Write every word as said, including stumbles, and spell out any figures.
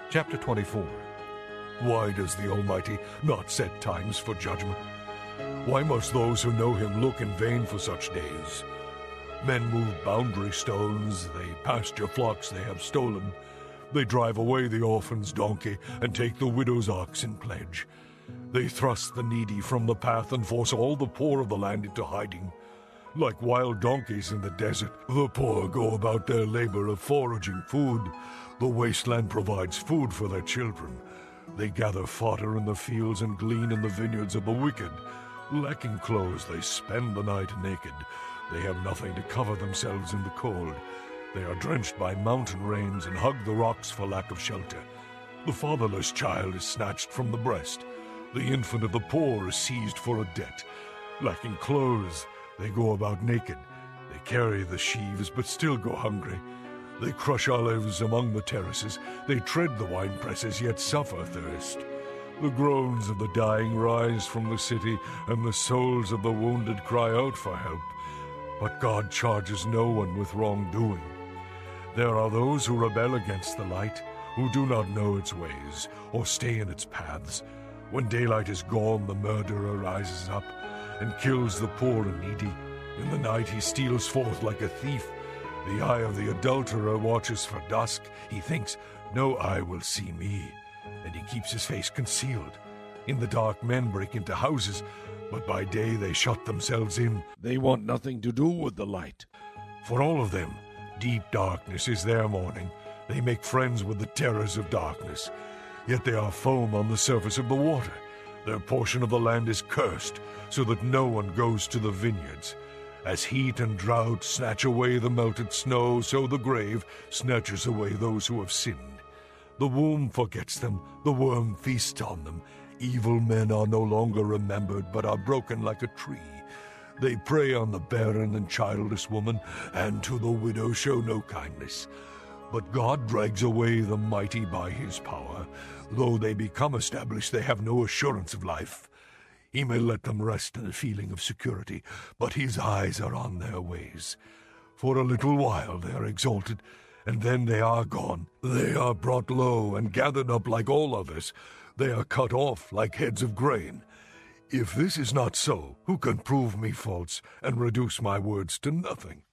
Chapter twenty-four. Why does the Almighty not set times for judgment? Why must those who know him look in vain for such days? Men move boundary stones, they pasture flocks they have stolen. They drive away the orphan's donkey and take the widow's ox in pledge. They thrust the needy from the path and force all the poor of the land into hiding. Like wild donkeys in the desert, the poor go about their labor of foraging food. The wasteland provides food for their children. They gather fodder in the fields and glean in the vineyards of the wicked. Lacking clothes, they spend the night naked. They have nothing to cover themselves in the cold. They are drenched by mountain rains and hug the rocks for lack of shelter. The fatherless child is snatched from the breast. The infant of the poor is seized for a debt. Lacking clothes, they go about naked. They carry the sheaves but still go hungry. They crush olives among the terraces. They tread the winepresses yet suffer thirst. The groans of the dying rise from the city, and the souls of the wounded cry out for help. But God charges no one with wrongdoing. There are those who rebel against the light, who do not know its ways, or stay in its paths. When daylight is gone, the murderer rises up and kills the poor and needy. In the night he steals forth like a thief. The eye of the adulterer watches for dusk. He thinks, no eye will see me, and he keeps his face concealed. In the dark men break into houses, but by day they shut themselves in. They want nothing to do with the light. For all of them, deep darkness is their morning. They make friends with the terrors of darkness. Yet they are foam on the surface of the water. Their portion of the land is cursed, so that no one goes to the vineyards. As heat and drought snatch away the melted snow, so the grave snatches away those who have sinned. The womb forgets them, the worm feasts on them. Evil men are no longer remembered, but are broken like a tree. They prey on the barren and childless woman, and to the widow show no kindness. But God drags away the mighty by his power. Though they become established, they have no assurance of life. He may let them rest in a feeling of security, but his eyes are on their ways. For a little while they are exalted, and then they are gone. They are brought low and gathered up like all others. They are cut off like heads of grain. If this is not so, who can prove me false and reduce my words to nothing?